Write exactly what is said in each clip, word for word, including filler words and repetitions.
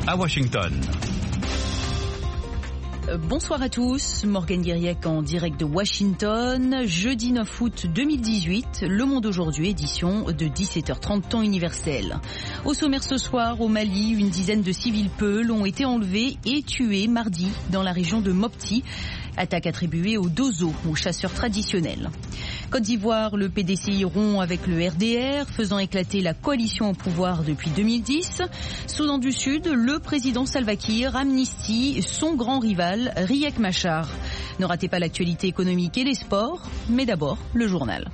à Washington. Bonsoir à tous, Morgane Guiriec en direct de Washington, jeudi neuf août deux mille dix-huit, Le Monde aujourd'hui, édition de dix-sept heures trente temps universel. Au sommaire ce soir, au Mali, une dizaine de civils peuls ont été enlevés et tués mardi dans la région de Mopti, attaque attribuée aux Dozo, aux chasseurs traditionnels. Côte d'Ivoire, le P D C I rompt avec le R D R, faisant éclater la coalition au pouvoir depuis deux mille dix. Soudan du Sud, le président Salva Kiir amnistie son grand rival, Riek Machar. Ne ratez pas l'actualité économique et les sports, mais d'abord le journal.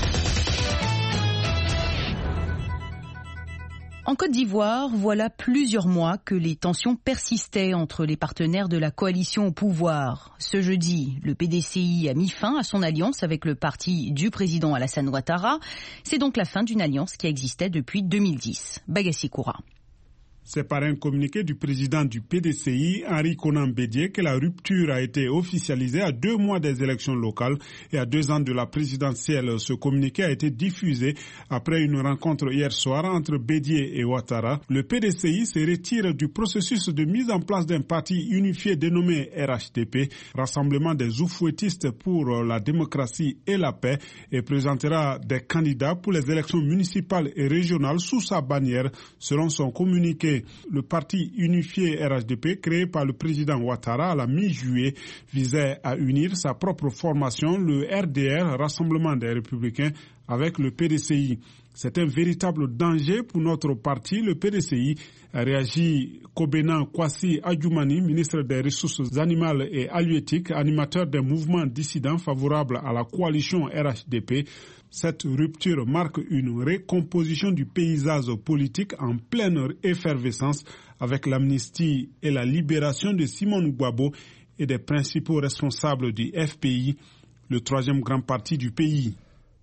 En Côte d'Ivoire, voilà plusieurs mois que les tensions persistaient entre les partenaires de la coalition au pouvoir. Ce jeudi, le P D C I a mis fin à son alliance avec le parti du président Alassane Ouattara. C'est donc la fin d'une alliance qui existait depuis deux mille dix. Bagassi Koura. C'est par un communiqué du président du P D C I, Henri Konan Bédié, que la rupture a été officialisée à deux mois des élections locales et à deux ans de la présidentielle. Ce communiqué a été diffusé après une rencontre hier soir entre Bédié et Ouattara. Le P D C I se retire du processus de mise en place d'un parti unifié dénommé R H D P, Rassemblement des oufouettistes pour la démocratie et la paix, et présentera des candidats pour les élections municipales et régionales sous sa bannière, selon son communiqué. Le parti unifié R H D P, créé par le président Ouattara à la mi-juillet, visait à unir sa propre formation, le R D R, Rassemblement des Républicains, avec le P D C I. C'est un véritable danger pour notre parti, le P D C I, a réagi Kobena Kwasi Adjoumani, ministre des Ressources animales et halieutiques, animateur d'un mouvement dissident favorable à la coalition R H D P. Cette rupture marque une recomposition du paysage politique en pleine effervescence avec l'amnistie et la libération de Simone Gbagbo et des principaux responsables du F P I, le troisième grand parti du pays.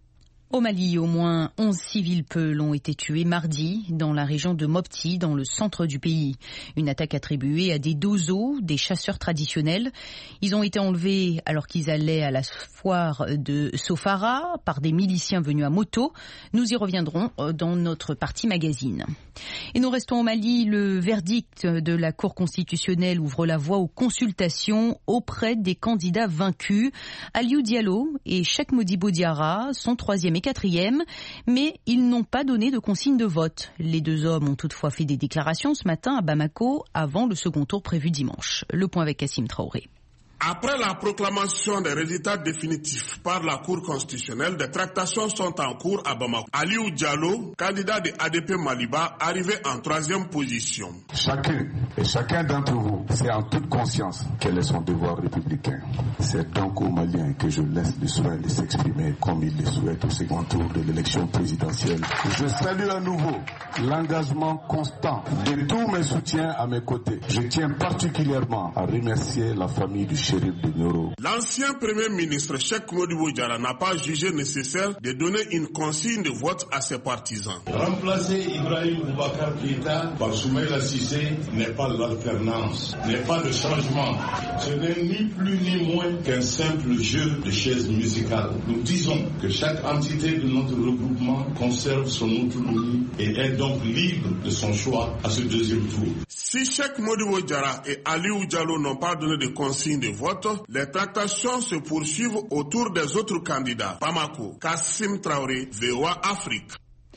Au Mali, au moins onze civils peuls ont été tués mardi dans la région de Mopti, dans le centre du pays. Une attaque attribuée à des Dozo, des chasseurs traditionnels. Ils ont été enlevés alors qu'ils allaient à la foire de Sofara par des miliciens venus à moto. Nous y reviendrons dans notre partie magazine. Et nous restons au Mali. Le verdict de la Cour constitutionnelle ouvre la voie aux consultations auprès des candidats vaincus. Aliou Diallo et Cheikh Modibo Diarra sont troisième et quatrième, mais ils n'ont pas donné de consigne de vote. Les deux hommes ont toutefois fait des déclarations ce matin à Bamako avant le second tour prévu dimanche. Le point avec Kassim Traoré. Après la proclamation des résultats définitifs par la Cour constitutionnelle, des tractations sont en cours à Bamako. Aliou Diallo, candidat de A D P Maliba, arrivé en troisième position. Chacun et chacun d'entre vous sait en toute conscience quel est son devoir républicain. C'est donc aux Maliens que je laisse le soin de s'exprimer comme ils le souhaitent au second tour de l'élection présidentielle. Je salue à nouveau l'engagement constant de tous mes soutiens à mes côtés. Je tiens particulièrement à remercier la famille du L'ancien Premier ministre Cheikh Modibo Diarra n'a pas jugé nécessaire de donner une consigne de vote à ses partisans. Remplacer Ibrahim Boubacar Keïta par Soumaïla Cissé n'est pas l'alternance, n'est pas le changement. Ce n'est ni plus ni moins qu'un simple jeu de chaises musicales. Nous disons que chaque entité de notre regroupement conserve son autonomie et est donc libre de son choix à ce deuxième tour. Si Cheikh Modibo Diarra et Aliou Diallo n'ont pas donné de consigne de vote, les tractations se poursuivent autour des autres candidats. Bamako, Kassim Traoré, V O A Afrique.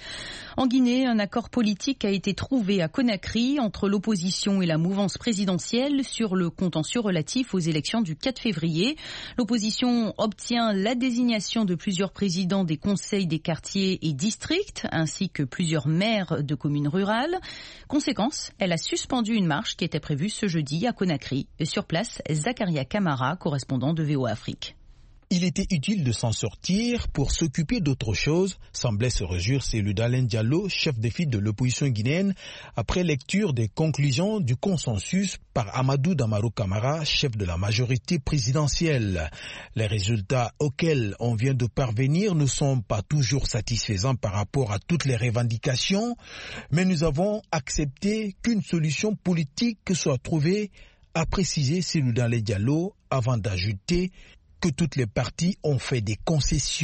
En Guinée, un accord politique a été trouvé à Conakry entre l'opposition et la mouvance présidentielle sur le contentieux relatif aux élections du quatre février. L'opposition obtient la désignation de plusieurs présidents des conseils des quartiers et districts, ainsi que plusieurs maires de communes rurales. Conséquence, elle a suspendu une marche qui était prévue ce jeudi à Conakry. Sur place, Zakaria Kamara, correspondant de V O A Afrique. Il était utile de s'en sortir pour s'occuper d'autre chose, semblait se réjouir Cellou Dalein Diallo, chef de file de l'opposition guinéenne, après lecture des conclusions du consensus par Amadou Damaro Camara, chef de la majorité présidentielle. Les résultats auxquels on vient de parvenir ne sont pas toujours satisfaisants par rapport à toutes les revendications, mais nous avons accepté qu'une solution politique soit trouvée, a précisé Cellou Dalein Diallo, avant d'ajouter que toutes les parties ont fait des concessions.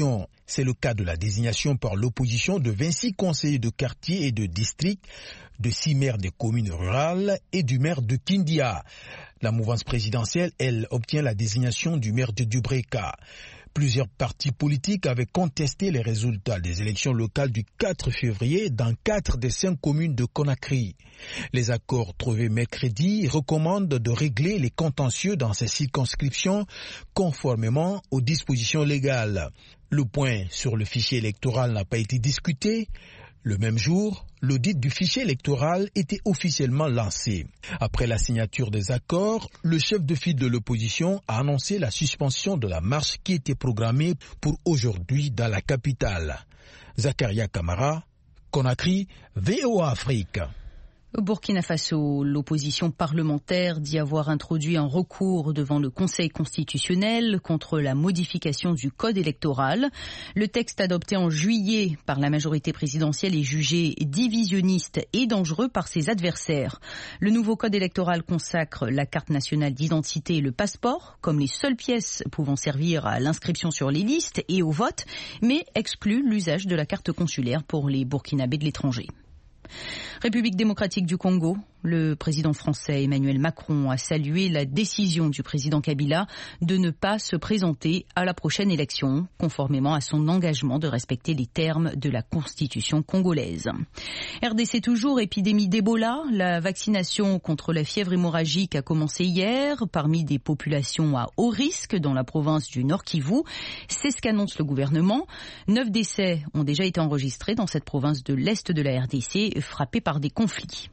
C'est le cas de la désignation par l'opposition de vingt-six conseillers de quartier et de district, de six maires des communes rurales et du maire de Kindia. La mouvance présidentielle, elle, obtient la désignation du maire de Dubreka. Plusieurs partis politiques avaient contesté les résultats des élections locales du quatre février dans quatre des cinq communes de Conakry. Les accords trouvés mercredi recommandent de régler les contentieux dans ces circonscriptions conformément aux dispositions légales. Le point sur le fichier électoral n'a pas été discuté. Le même jour, l'audit du fichier électoral était officiellement lancé. Après la signature des accords, le chef de file de l'opposition a annoncé la suspension de la marche qui était programmée pour aujourd'hui dans la capitale. Zakaria Kamara, Conakry, V O A Afrique. Au Burkina Faso, l'opposition parlementaire dit avoir introduit un recours devant le Conseil constitutionnel contre la modification du code électoral. Le texte adopté en juillet par la majorité présidentielle est jugé divisionniste et dangereux par ses adversaires. Le nouveau code électoral consacre la carte nationale d'identité et le passeport comme les seules pièces pouvant servir à l'inscription sur les listes et au vote, mais exclut l'usage de la carte consulaire pour les Burkinabés de l'étranger. République démocratique du Congo, le président français Emmanuel Macron a salué la décision du président Kabila de ne pas se présenter à la prochaine élection, conformément à son engagement de respecter les termes de la Constitution congolaise. R D C toujours, épidémie d'Ebola. La vaccination contre la fièvre hémorragique a commencé hier parmi des populations à haut risque dans la province du Nord Kivu. C'est ce qu'annonce le gouvernement. Neuf décès ont déjà été enregistrés dans cette province de l'Est de la R D C, frappée par des conflits.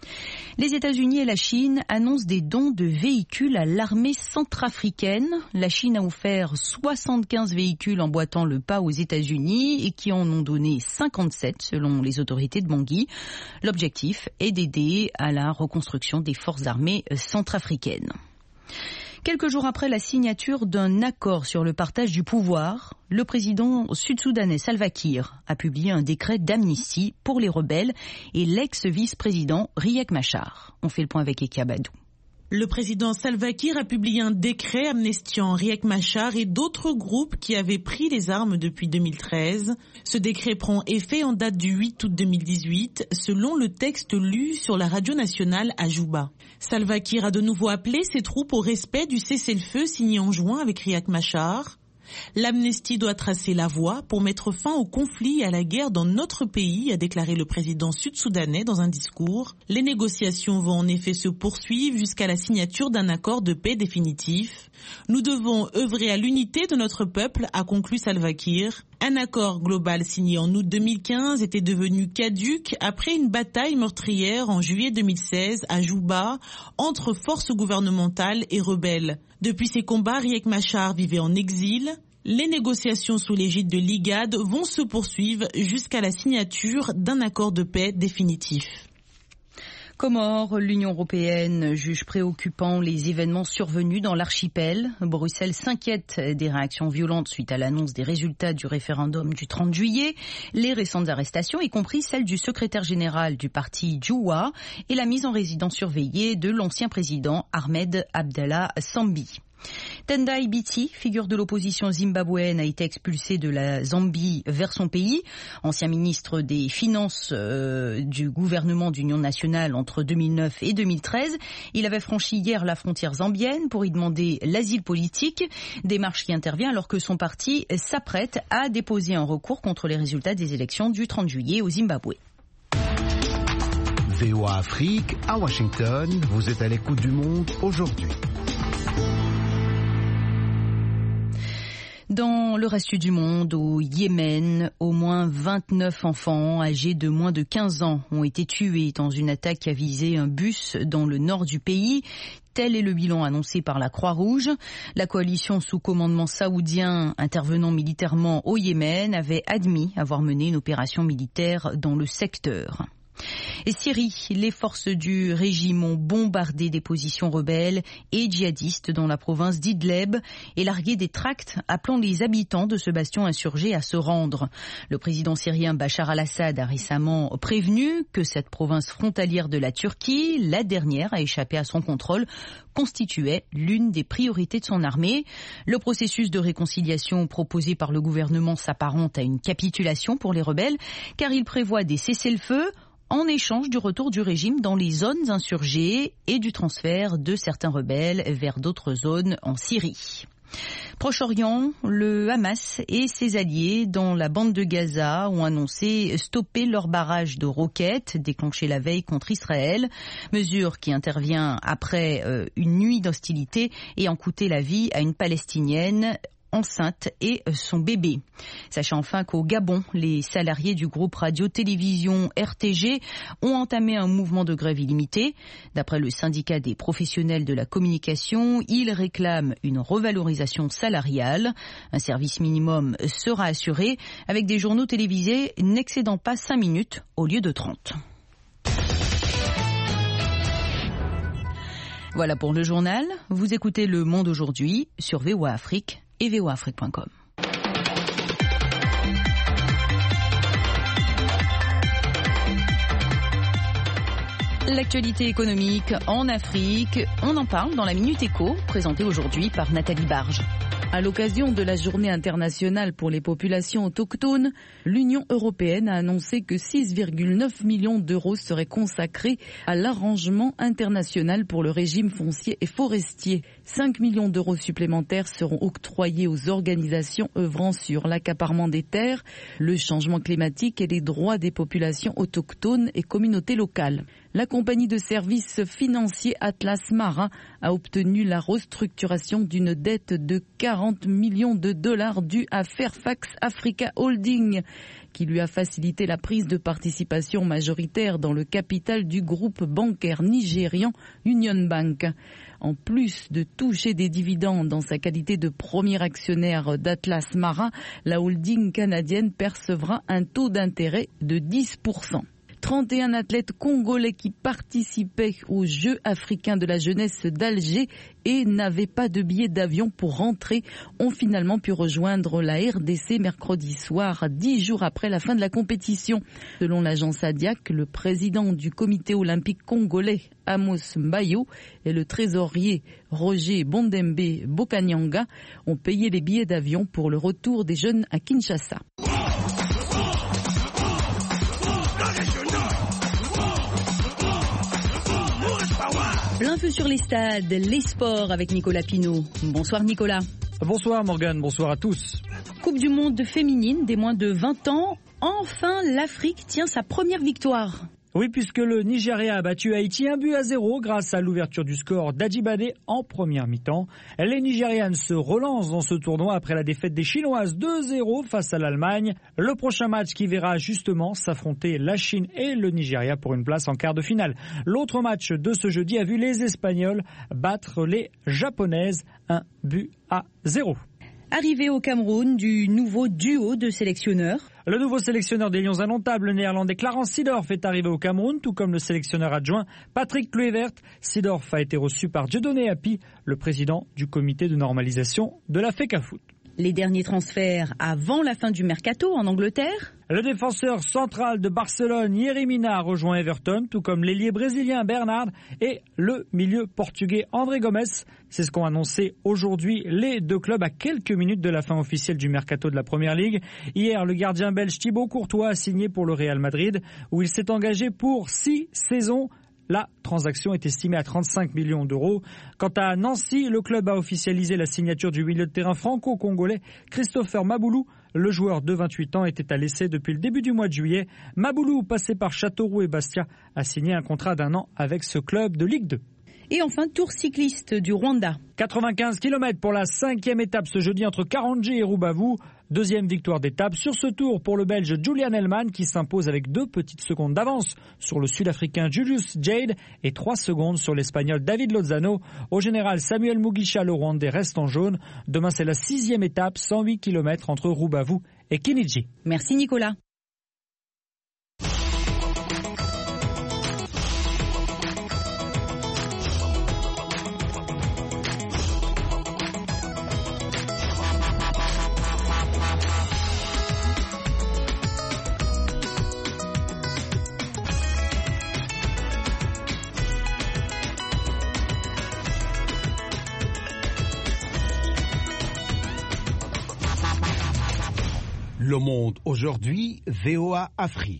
Les États-Unis et la Chine annoncent des dons de véhicules à l'armée centrafricaine. La Chine a offert soixante-quinze véhicules emboîtant le pas aux États-Unis et qui en ont donné cinquante-sept selon les autorités de Bangui. L'objectif est d'aider à la reconstruction des forces armées centrafricaines. Quelques jours après la signature d'un accord sur le partage du pouvoir, le président sud-soudanais Salva Kiir a publié un décret d'amnistie pour les rebelles et l'ex-vice-président Riek Machar. On fait le point avec Ekia Badou. Le président Salva Kiir a publié un décret amnistiant Riek Machar et d'autres groupes qui avaient pris les armes depuis deux mille treize. Ce décret prend effet en date du huit août deux mille dix-huit, selon le texte lu sur la radio nationale à Juba. Salva Kiir a de nouveau appelé ses troupes au respect du cessez-le-feu signé en juin avec Riek Machar. L'amnistie doit tracer la voie pour mettre fin au conflit et à la guerre dans notre pays, a déclaré le président sud-soudanais dans un discours. Les négociations vont en effet se poursuivre jusqu'à la signature d'un accord de paix définitif. Nous devons œuvrer à l'unité de notre peuple, a conclu Salva Kiir. Un accord global signé en août deux mille quinze était devenu caduc après une bataille meurtrière en juillet deux mille seize à Juba entre forces gouvernementales et rebelles. Depuis ces combats, Riek Machar vivait en exil. Les négociations sous l'égide de l'I G A D vont se poursuivre jusqu'à la signature d'un accord de paix définitif. Comores, l'Union européenne juge préoccupant les événements survenus dans l'archipel. Bruxelles s'inquiète des réactions violentes suite à l'annonce des résultats du référendum du trente juillet, les récentes arrestations, y compris celle du secrétaire général du parti Djoua, et la mise en résidence surveillée de l'ancien président Ahmed Abdallah Sambi. Tendai Biti, figure de l'opposition zimbabwéenne, a été expulsé de la Zambie vers son pays. Ancien ministre des Finances euh, du gouvernement d'union nationale entre deux mille neuf et deux mille treize, il avait franchi hier la frontière zambienne pour y demander l'asile politique, démarche qui intervient alors que son parti s'apprête à déposer un recours contre les résultats des élections du trente juillet au Zimbabwe. V O A Afrique, à Washington, vous êtes à l'écoute du monde aujourd'hui. Dans le reste du monde, au Yémen, au moins vingt-neuf enfants âgés de moins de quinze ans ont été tués dans une attaque qui a visé un bus dans le nord du pays. Tel est le bilan annoncé par la Croix-Rouge. La coalition sous commandement saoudien intervenant militairement au Yémen avait admis avoir mené une opération militaire dans le secteur. Et Syrie, les forces du régime ont bombardé des positions rebelles et djihadistes dans la province d'Idleb et largué des tracts appelant les habitants de ce bastion insurgé à se rendre. Le président syrien Bachar al-Assad a récemment prévenu que cette province frontalière de la Turquie, la dernière à échapper à son contrôle, constituait l'une des priorités de son armée. Le processus de réconciliation proposé par le gouvernement s'apparente à une capitulation pour les rebelles car il prévoit des cessez-le-feu en échange du retour du régime dans les zones insurgées et du transfert de certains rebelles vers d'autres zones en Syrie. Proche-Orient, le Hamas et ses alliés dans la bande de Gaza ont annoncé stopper leur barrage de roquettes déclenché la veille contre Israël, mesure qui intervient après euh, une nuit d'hostilité ayant coûté la vie à une Palestinienne enceinte et son bébé. Sachez enfin qu'au Gabon, les salariés du groupe radio-télévision R T G ont entamé un mouvement de grève illimité. D'après le syndicat des professionnels de la communication, ils réclament une revalorisation salariale. Un service minimum sera assuré avec des journaux télévisés n'excédant pas cinq minutes au lieu de trente. Voilà pour le journal. Vous écoutez Le Monde aujourd'hui sur V O A Afrique et v o a afrique point com. L'actualité économique en Afrique, on en parle dans la Minute Éco, présentée aujourd'hui par Nathalie Barge. À l'occasion de la Journée internationale pour les populations autochtones, l'Union européenne a annoncé que six virgule neuf millions d'euros seraient consacrés à l'arrangement international pour le régime foncier et forestier. cinq millions d'euros supplémentaires seront octroyés aux organisations œuvrant sur l'accaparement des terres, le changement climatique et les droits des populations autochtones et communautés locales. La compagnie de services financiers Atlas Marin a obtenu la restructuration d'une dette de quarante millions de dollars due à Fairfax Africa Holding, qui lui a facilité la prise de participation majoritaire dans le capital du groupe bancaire nigérian Union Bank. En plus de toucher des dividendes dans sa qualité de premier actionnaire d'Atlas Marin, la holding canadienne percevra un taux d'intérêt de dix pour cent. trente et un athlètes congolais qui participaient aux Jeux africains de la jeunesse d'Alger et n'avaient pas de billet d'avion pour rentrer ont finalement pu rejoindre la R D C mercredi soir, dix jours après la fin de la compétition. Selon l'agence Adiac, le président du comité olympique congolais, Amos Mbayo, et le trésorier Roger Bondembe Bokanyanga ont payé les billets d'avion pour le retour des jeunes à Kinshasa. Plein feu sur les stades, les sports avec Nicolas Pinault. Bonsoir Nicolas. Bonsoir Morgane, bonsoir à tous. Coupe du monde féminine des moins de vingt ans. Enfin, l'Afrique tient sa première victoire. Oui, puisque le Nigeria a battu Haïti un but à zéro grâce à l'ouverture du score d'Adjibade en première mi-temps. Les Nigérianes se relancent dans ce tournoi après la défaite des Chinoises deux zéro face à l'Allemagne. Le prochain match qui verra justement s'affronter la Chine et le Nigeria pour une place en quart de finale. L'autre match de ce jeudi a vu les Espagnols battre les Japonaises un but à zéro. Arrivé au Cameroun du nouveau duo de sélectionneurs. Le nouveau sélectionneur des Lions indomptables, le néerlandais Clarence Seedorf, est arrivé au Cameroun, tout comme le sélectionneur adjoint Patrick Kluivert. Seedorf a été reçu par Dieudonné Appy, le président du comité de normalisation de la FECAFOOT. Les derniers transferts avant la fin du mercato en Angleterre. Le défenseur central de Barcelone, Yerry Mina, a rejoint Everton, tout comme l'ailier brésilien Bernard et le milieu portugais André Gomes. C'est ce qu'ont annoncé aujourd'hui les deux clubs à quelques minutes de la fin officielle du mercato de la Première Ligue. Hier, le gardien belge Thibaut Courtois a signé pour le Real Madrid, où il s'est engagé pour six saisons. La transaction est estimée à trente-cinq millions d'euros. Quant à Nancy, le club a officialisé la signature du milieu de terrain franco-congolais Christopher Maboulou. Le joueur de vingt-huit ans était à l'essai depuis le début du mois de juillet. Maboulou, passé par Châteauroux et Bastia, a signé un contrat d'un an avec ce club de Ligue deux. Et enfin, tour cycliste du Rwanda. quatre-vingt-quinze kilomètres pour la cinquième étape ce jeudi entre Karongi et Rubavu. Deuxième victoire d'étape sur ce tour pour le Belge Julian Hellman qui s'impose avec deux petites secondes d'avance sur le Sud-Africain Julius Jade et trois secondes sur l'Espagnol David Lozano. Au général, Samuel Mugisha, le Rwandais, reste en jaune. Demain, c'est la sixième étape, cent huit kilomètres entre Rubavu et Kinigi. Merci Nicolas. Le Monde aujourd'hui, V O A Afrique.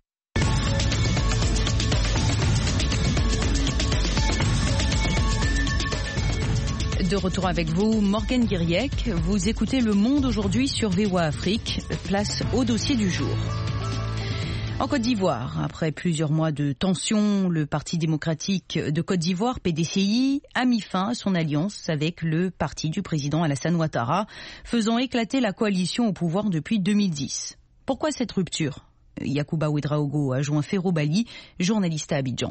De retour avec vous, Morgane Guiriec. Vous écoutez Le Monde aujourd'hui sur V O A Afrique. Place au dossier du jour. En Côte d'Ivoire, après plusieurs mois de tensions, le Parti démocratique de Côte d'Ivoire, P D C I, a mis fin à son alliance avec le parti du président Alassane Ouattara, faisant éclater la coalition au pouvoir depuis deux mille dix. Pourquoi cette rupture? Yacouba Ouedraogo a joint Ferro Bali, journaliste à Abidjan.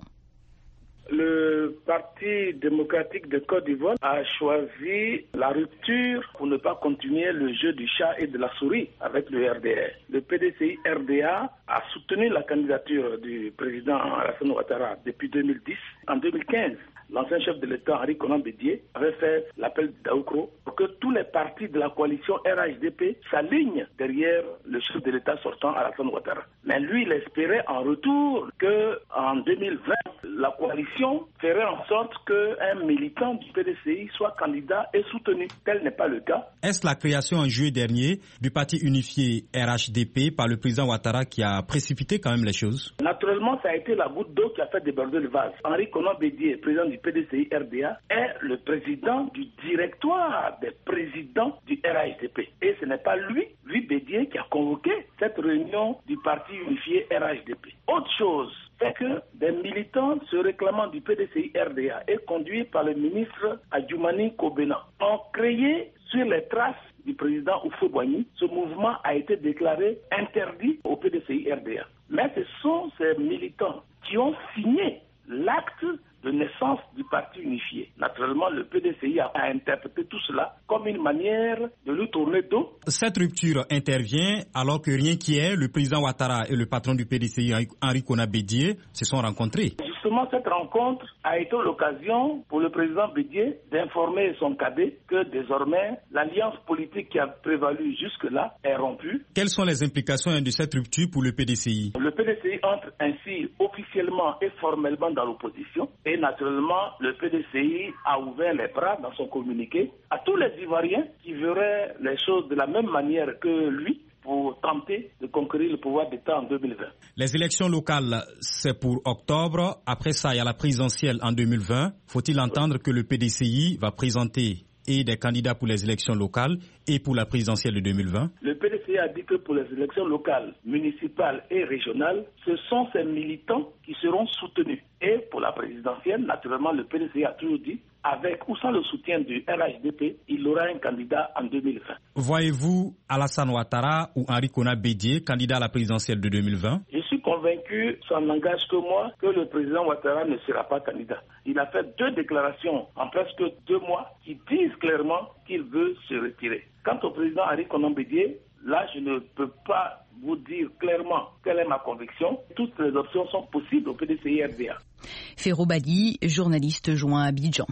Le Parti démocratique de Côte d'Ivoire a choisi la rupture pour ne pas continuer le jeu du chat et de la souris avec le R D A. Le P D C I R D A a soutenu la candidature du président Alassane Ouattara depuis deux mille dix. En deux mille quinze, l'ancien chef de l'État, Henri Konan Bédié, avait fait l'appel d'Aoukro pour que tous les partis de la coalition R H D P s'alignent derrière le chef de l'État sortant, Alassane Ouattara. Mais lui, il espérait en retour qu'en deux mille vingt, la coalition ferait en sorte qu'un militant du P D C I soit candidat et soutenu. Tel n'est pas le cas. Est-ce la création en juillet dernier du parti unifié R H D P par le président Ouattara qui a précipité quand même les choses? Naturellement, ça a été la goutte d'eau qui a fait déborder le vase. Henri Konan Bédié, président du P D C I R D A, est le président du directoire des présidents du R H D P. Et ce n'est pas lui, lui Bédié, qui a convoqué cette réunion du parti unifié R H D P. Autre chose, c'est que des militants se réclamant du P D C I R D A et conduits par le ministre Adjoumani Kobena ont créé sur les traces du président Houphouët-Boigny. Ce mouvement a été déclaré interdit au P D C I R D A. Mais ce sont ces militants qui ont signé l'acte de naissance du parti unifié. Naturellement, le P D C I a interprété tout cela comme une manière de lui tourner dos. Cette rupture intervient alors que rien qui est, le président Ouattara et le patron du P D C I, Henri Konan Bédié, se sont rencontrés. Justement, cette rencontre a été l'occasion pour le président Bédié d'informer son cadet que désormais, l'alliance politique qui a prévalu jusque-là est rompue. Quelles sont les implications de cette rupture pour le P D C I? Le P D C I entre ainsi officiellement et formellement dans l'opposition. Et naturellement, le P D C I a ouvert les bras dans son communiqué à tous les Ivoiriens qui verraient les choses de la même manière que lui pour tenter de conquérir le pouvoir d'État en deux mille vingt. Les élections locales, c'est pour octobre. Après ça, il y a la présidentielle en deux mille vingt. Faut-il entendre que le P D C I va présenter et des candidats pour les élections locales et pour la présidentielle de deux mille vingt? Le P D C I a dit que pour les élections locales, municipales et régionales, ce sont ces militants qui seront soutenus. Et pour la présidentielle, naturellement, le P D C I a toujours dit, avec ou sans le soutien du R H D P, il aura un candidat en deux mille vingt. Voyez-vous Alassane Ouattara ou Henri Konan Bédié candidat à la présidentielle de deux mille vingt? Je suis convaincu, ça n'engage que moi, que le président Ouattara ne sera pas candidat. Il a fait deux déclarations en presque deux mois qui disent clairement qu'il veut se retirer. Quant au président Henri Konan Bédié, là, je ne peux pas vous dire clairement quelle est ma conviction. Toutes les options sont possibles au P D C I R D A. Ferro Bali, journaliste joint à Abidjan.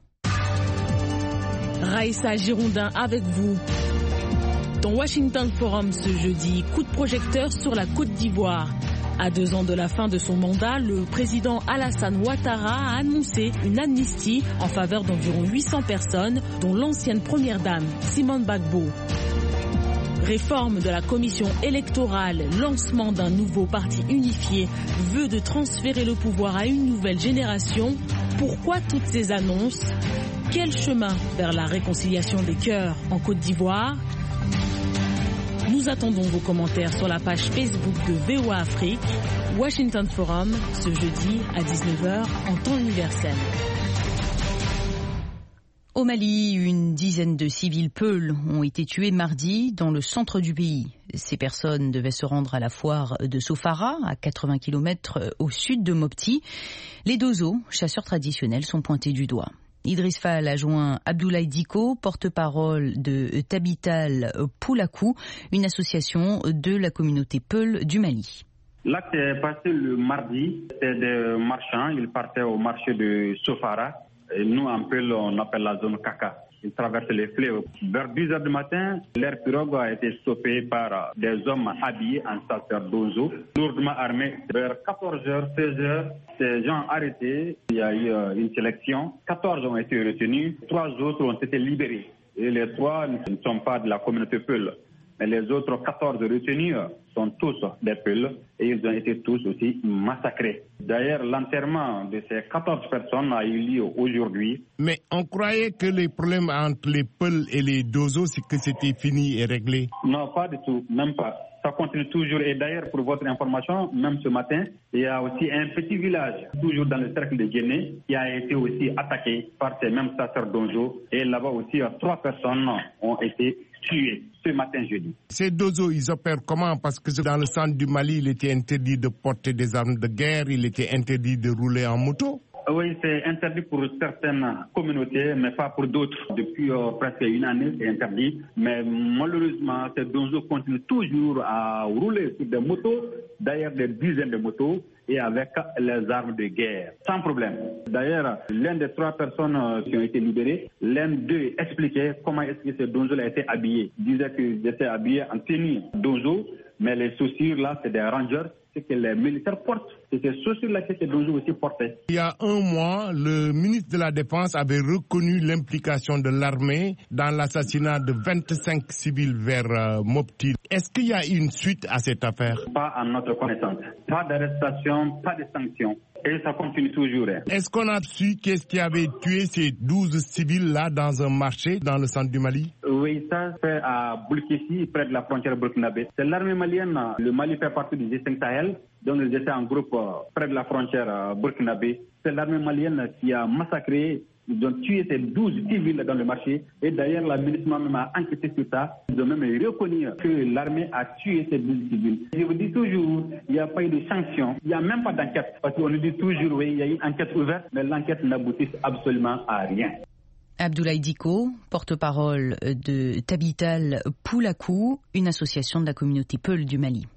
Raïssa Girondin avec vous. Dans Washington Forum ce jeudi, coup de projecteur sur la Côte d'Ivoire. À deux ans de la fin de son mandat, le président Alassane Ouattara a annoncé une amnistie en faveur d'environ huit cents personnes, dont l'ancienne première dame, Simone Gbagbo. Réforme de la commission électorale, lancement d'un nouveau parti unifié, vœu de transférer le pouvoir à une nouvelle génération. Pourquoi toutes ces annonces? Quel chemin vers la réconciliation des cœurs en Côte d'Ivoire? Nous attendons vos commentaires sur la page Facebook de V O A Afrique. Washington Forum, ce jeudi à dix-neuf heures en temps universel. Au Mali, une dizaine de civils peuls ont été tués mardi dans le centre du pays. Ces personnes devaient se rendre à la foire de Sofara, à quatre-vingts kilomètres au sud de Mopti. Les Dozo, chasseurs traditionnels, sont pointés du doigt. Idriss Fall a joint Abdoulaye Diko, porte-parole de Tabital Poulakou, une association de la communauté Peul du Mali. L'acte est passé le mardi. C'est des marchands. Ils partaient au marché de Sofara. Et nous, en Peul, on appelle la zone Kaka. Ils traversent les fleuves. Vers dix heures du matin, leur pirogue a été stoppée par des hommes habillés en sacerdoce, lourdement armés. Vers quatorze heures, seize heures, ces gens arrêtés. Il y a eu une sélection. quatorze ont été retenus. Trois autres ont été libérés. Et les trois ne sont pas de la communauté Peul. Mais les autres quatorze retenus sont tous des Peuls et ils ont été tous aussi massacrés. D'ailleurs, l'enterrement de ces quatorze personnes a eu lieu aujourd'hui. Mais on croyait que les problèmes entre les Peuls et les Dozo, c'est que c'était fini et réglé. Non, pas du tout, même pas. Ça continue toujours. Et d'ailleurs, pour votre information, même ce matin, il y a aussi un petit village, toujours dans le cercle de Guinée, qui a été aussi attaqué par ces mêmes chasseurs Dozo. Et là-bas aussi, trois personnes ont été tuées ce matin jeudi. Ces Dozo, ils opèrent comment? Parce que dans le centre du Mali, il était interdit de porter des armes de guerre, il était interdit de rouler en moto. Oui, c'est interdit pour certaines communautés, mais pas pour d'autres. Depuis euh, presque une année, c'est interdit. Mais malheureusement, ces Dozo continuent toujours à rouler sur des motos, d'ailleurs des dizaines de motos, et avec les armes de guerre, sans problème. D'ailleurs, l'un des trois personnes qui ont été libérées, l'un d'eux expliquait comment est-ce que ces Dozo a été habillé. Il disait qu'ils étaient habillés en tenue Dozo, mais les chaussures là, c'est des rangers. Que les militaires portent. C'est ces chaussures-là que ces Dozo aussi portaient. Il y a un mois, le ministre de la Défense avait reconnu l'implication de l'armée dans l'assassinat de vingt-cinq civils vers euh, Mopti. Est-ce qu'il y a une suite à cette affaire? Pas à notre connaissance. Pas d'arrestation, pas de sanctions. Et ça continue toujours. Est-ce qu'on a su qu'est-ce qui avait tué ces douze civils-là dans un marché dans le centre du Mali? Oui, ça c'est à Boulkessi, près de la frontière burkinabé. C'est l'armée malienne. Le Mali fait partie du G cinq Sahel, donc ils étaient en groupe près de la frontière burkinabé. C'est l'armée malienne qui a massacré, ils ont tué ces douze civils dans le marché. Et d'ailleurs, la milice même a enquêté sur ça. Ils ont même reconnu que l'armée a tué ces douze civils. Je vous dis toujours, il n'y a pas eu de sanctions. Il n'y a même pas d'enquête. Parce qu'on nous dit toujours, oui, il y a eu une enquête ouverte, mais l'enquête n'aboutit absolument à rien. Abdoulaye Diko, porte-parole de Tabital Poulakou, une association de la communauté Peul du Mali.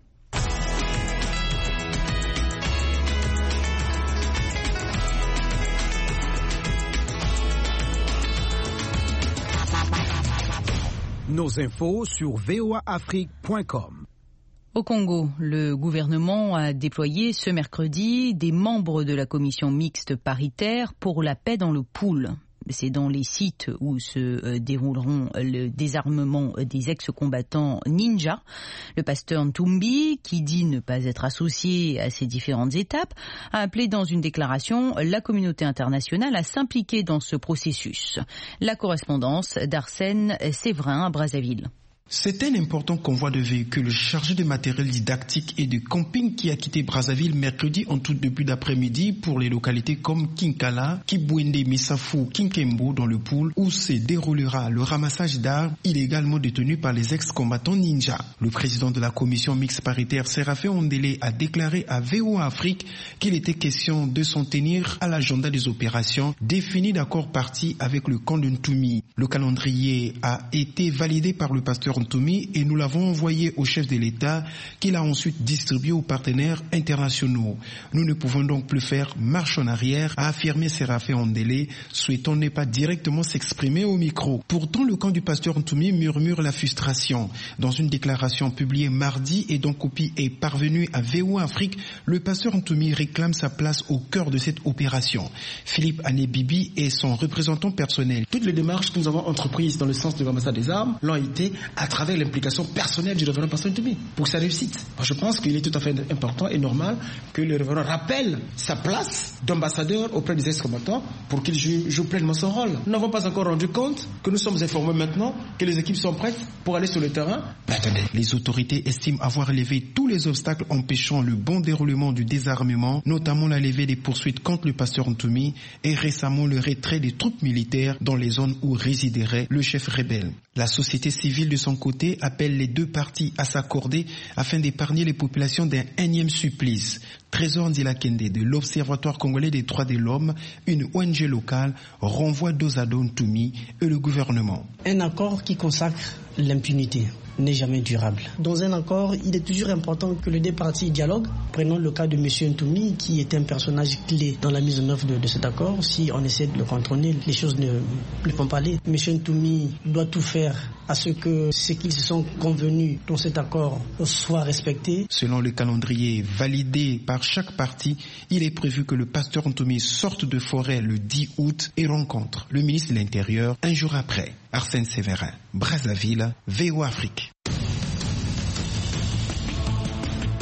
Nos infos sur v o a afrique point com. Au Congo, le gouvernement a déployé ce mercredi des membres de la commission mixte paritaire pour la paix dans le Poul. C'est dans les sites où se dérouleront le désarmement des ex-combattants ninja. Le pasteur Ntumbi, qui dit ne pas être associé à ces différentes étapes, a appelé dans une déclaration la communauté internationale à s'impliquer dans ce processus. La correspondance d'Arsène Séverin à Brazzaville. C'est un important convoi de véhicules chargés de matériel didactique et de camping qui a quitté Brazzaville mercredi en tout début d'après-midi pour les localités comme Kinkala, Kibwende, Missafou, Kinkembo dans le Poul où se déroulera le ramassage d'armes illégalement détenues par les ex-combattants ninja. Le président de la commission mixte paritaire, Séraphin Ondélé, a déclaré à V O A Afrique qu'il était question de s'en tenir à l'agenda des opérations définies d'accord parti avec le camp de Ntoumi. Le calendrier a été validé par le pasteur Ntoumi et nous l'avons envoyé au chef de l'État qu'il a ensuite distribué aux partenaires internationaux. Nous ne pouvons donc plus faire marche en arrière, a affirmé Séraphin Ondélé, souhaitant ne pas directement s'exprimer au micro. Pourtant, le camp du pasteur Ntoumi murmure la frustration. Dans une déclaration publiée mardi et dont copie est parvenue à V O A Afrique, le pasteur Ntoumi réclame sa place au cœur de cette opération. Philippe Ané-Bibi est son représentant personnel. Toutes les démarches que nous avons entreprises dans le sens de l'ambassade des armes l'ont été à travers l'implication personnelle du révérend pasteur Ntoumi pour sa réussite. Je pense qu'il est tout à fait important et normal que le révérend rappelle sa place d'ambassadeur auprès des ex-combattants pour qu'il joue, joue pleinement son rôle. Nous n'avons pas encore rendu compte que nous sommes informés maintenant que les équipes sont prêtes pour aller sur le terrain. Ben, attendez. Les autorités estiment avoir levé tous les obstacles empêchant le bon déroulement du désarmement, notamment la levée des poursuites contre le pasteur Ntoumi et récemment le retrait des troupes militaires dans les zones où résiderait le chef rebelle. La société civile de son côté appelle les deux parties à s'accorder afin d'épargner les populations d'un énième supplice. Trésor Ndilakende de l'Observatoire congolais des droits de l'homme, une O N G locale, renvoie dos à dos Ntoumi et le gouvernement. Un accord qui consacre l'impunité n'est jamais durable. Dans un accord, il est toujours important que les deux parties dialoguent. Prenons le cas de M. Ntoumi, qui est un personnage clé dans la mise en œuvre de, de cet accord. Si on essaie de le contrôler, les choses ne, ne vont pas aller. M. Ntoumi doit tout faire à ce que ce qu'ils se sont convenus dans cet accord soit respecté. Selon le calendrier validé par chaque partie, il est prévu que le pasteur Ntoumi sorte de forêt le dix août et rencontre le ministre de l'Intérieur un jour après. Arsène Séverin, Brazzaville, V O A Afrique.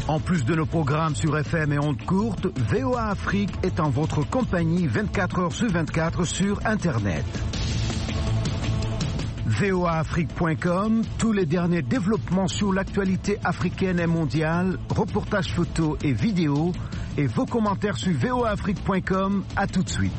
En plus de nos programmes sur F M et ondes courtes, V O A Afrique est en votre compagnie vingt-quatre heures sur vingt-quatre sur Internet. V O A Afrique point com, tous les derniers développements sur l'actualité africaine et mondiale, reportages photos et vidéos, et vos commentaires sur V O A Afrique point com. À tout de suite.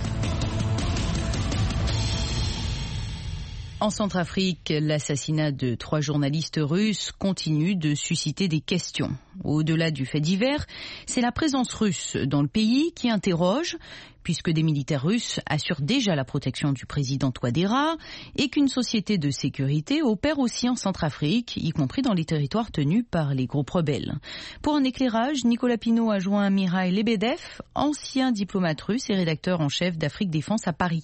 En Centrafrique, l'assassinat de trois journalistes russes continue de susciter des questions. Au-delà du fait divers, c'est la présence russe dans le pays qui interroge, puisque des militaires russes assurent déjà la protection du président Touadéra et qu'une société de sécurité opère aussi en Centrafrique, y compris dans les territoires tenus par les groupes rebelles. Pour un éclairage, Nicolas Pinault a joint Mikhail Lebedev, ancien diplomate russe et rédacteur en chef d'Afrique Défense à Paris.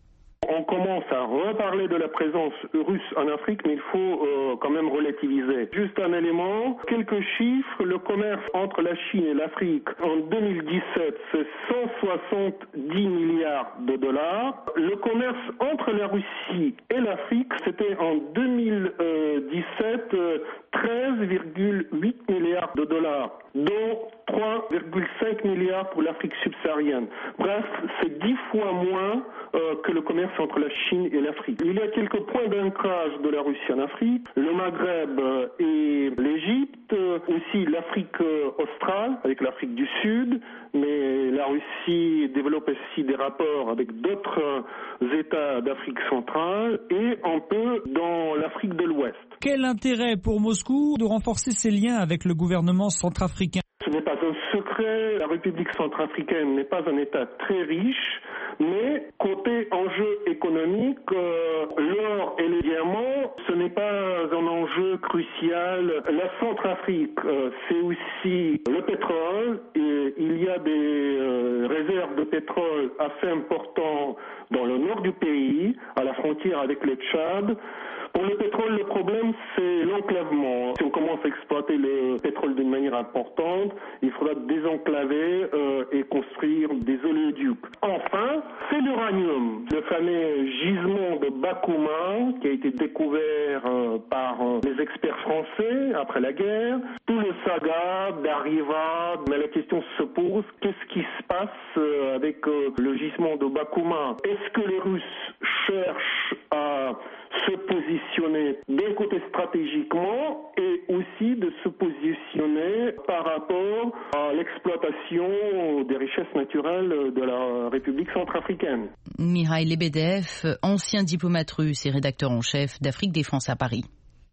On commence à reparler de la présence russe en Afrique, mais il faut euh, quand même relativiser. Juste un élément, quelques chiffres. Le commerce entre la Chine et l'Afrique en deux mille dix-sept, c'est cent soixante-dix milliards de dollars. Le commerce entre la Russie et l'Afrique, c'était en deux mille dix-sept treize virgule huit milliards de dollars, dont trois virgule cinq milliards pour l'Afrique subsaharienne. Bref, c'est dix fois moins euh, que le commerce entre la Chine et l'Afrique. Il y a quelques points d'ancrage de la Russie en Afrique, le Maghreb et l'Égypte, aussi l'Afrique australe avec l'Afrique du Sud, mais la Russie développe aussi des rapports avec d'autres États d'Afrique centrale et un peu dans l'Afrique de l'Ouest. Quel intérêt pour Moscou de renforcer ses liens avec le gouvernement centrafricain ? Ce n'est pas un secret, la République centrafricaine n'est pas un État très riche, mais côté enjeu économique, euh, l'or et les diamants, ce n'est pas un enjeu crucial. La Centrafrique, euh, c'est aussi le pétrole, et il y a des euh, réserves de pétrole assez importantes dans le nord du pays, à la frontière avec le Tchad. Pour le pétrole, le problème, c'est l'enclavement. Si on commence à exploiter le pétrole d'une manière importante, il faudra désenclaver euh, et construire des oléoducs. Enfin, c'est l'uranium, le fameux gisement de Bakouma qui a été découvert euh, par euh, les experts français après la guerre. Tout le saga d'Arriva, mais la question se pose, qu'est-ce qui se passe euh, avec euh, le gisement de Bakouma? Est-ce que les Russes cherchent à se positionner d'un côté stratégiquement et aussi de se positionner par rapport à l'exploitation des richesses naturelles de la République centrafricaine. Mikhail Lebedev, ancien diplomate russe et rédacteur en chef d'Afrique Défense à Paris.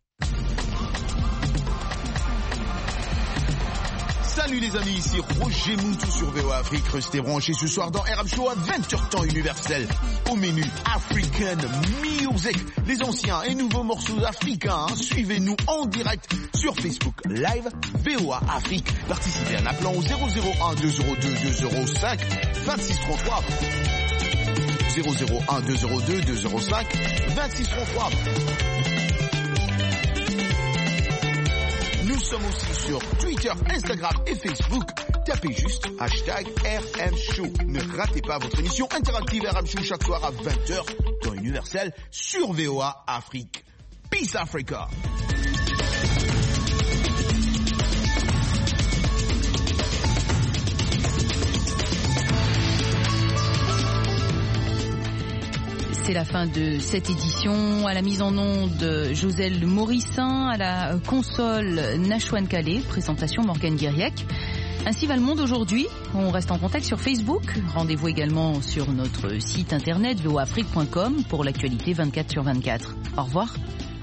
Salut les amis, ici Roger Moutou sur V O A Afrique. Restez branchés ce soir dans R M Show à vingt heures temps universel. Au menu African Music, les anciens et nouveaux morceaux africains. Hein. Suivez-nous en direct sur Facebook Live V O A Afrique. Participez en appelant au zéro zéro un deux zéro deux deux zéro cinq vingt-six trente-trois. zéro zéro un deux zéro deux deux zéro cinq vingt-six trente-trois. Nous sommes aussi sur Twitter, Instagram et Facebook. Tapez juste hashtag R M Show. Ne ratez pas votre émission interactive R M Show chaque soir à vingt heures dans Universel sur V O A Afrique. Peace Africa. C'est la fin de cette édition. À la mise en onde, Joselle Morissin, à la console Nachouane Calais, présentation Morgane Guiriec. Ainsi va le monde aujourd'hui. On reste en contact sur Facebook. Rendez-vous également sur notre site internet v o a afrique point com pour l'actualité vingt-quatre sur vingt-quatre. Au revoir.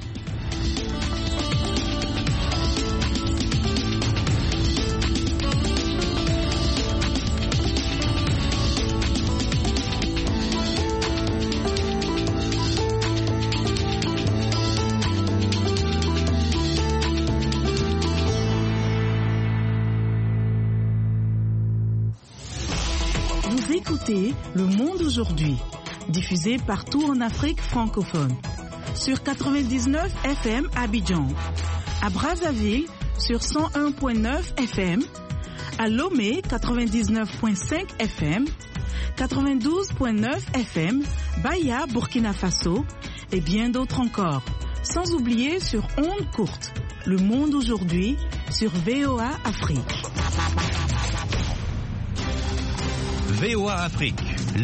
Le Monde aujourd'hui, diffusé partout en Afrique francophone. Sur quatre-vingt-dix-neuf F M à Abidjan, à Brazzaville sur cent un virgule neuf F M, à Lomé quatre-vingt-dix-neuf virgule cinq F M, quatre-vingt-douze virgule neuf F M, Baya, Burkina Faso et bien d'autres encore. Sans oublier sur ondes courtes, Le Monde aujourd'hui sur V O A Afrique. V O A Afrique.